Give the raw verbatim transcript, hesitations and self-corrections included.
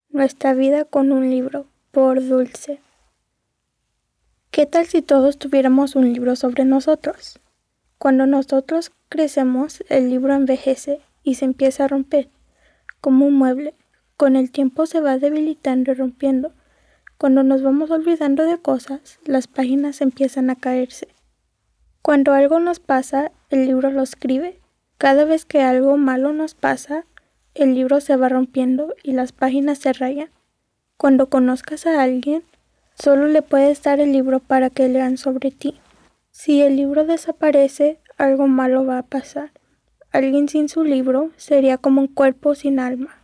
Nuestra vida con un libro, por Dulce. ¿Qué tal si todos tuviéramos un libro sobre nosotros? Cuando nosotros crecemos, el libro envejece y se empieza a romper, como un mueble. Con el tiempo se va debilitando y rompiendo. Cuando nos vamos olvidando de cosas, las páginas empiezan a caerse. Cuando algo nos pasa, el libro lo escribe. Cada vez que algo malo nos pasa, el libro se va rompiendo y las páginas se rayan. Cuando conozcas a alguien, solo le puedes dar el libro para que lean sobre ti. Si el libro desaparece, algo malo va a pasar. Alguien sin su libro sería como un cuerpo sin alma.